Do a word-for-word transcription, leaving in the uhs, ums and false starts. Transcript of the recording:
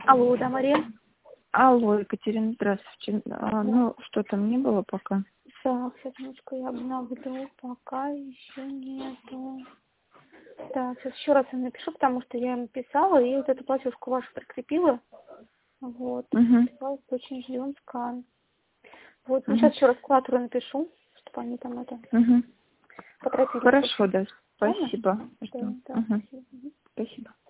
Алло, да, Мария? Алло, Екатерина, здравствуйте. А, ну, что там не было пока? Так, сейчас, минуточку, я обновлю, пока еще нету. Так, сейчас еще раз я напишу, потому что я им писала, и вот эту платежку вашу прикрепила. Вот, Угу. писала, очень ждем скан. Вот, ну Угу. сейчас еще раз куратору напишу, чтобы они там это Угу. поторопились. Хорошо, да. Ладно? Спасибо. Да, Жду. да, Угу. спасибо. Спасибо.